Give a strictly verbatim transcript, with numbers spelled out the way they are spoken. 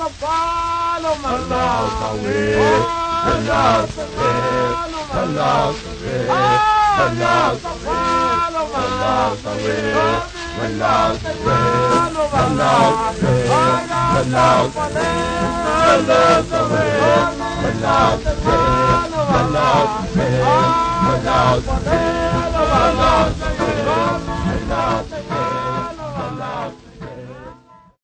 follow my Allows love. the way, allows the way, allows the way, allows the way, allows the way, allows the way, allows the way, allows the way, allows the way, allows the way, allows the way, allows the way, allows the way.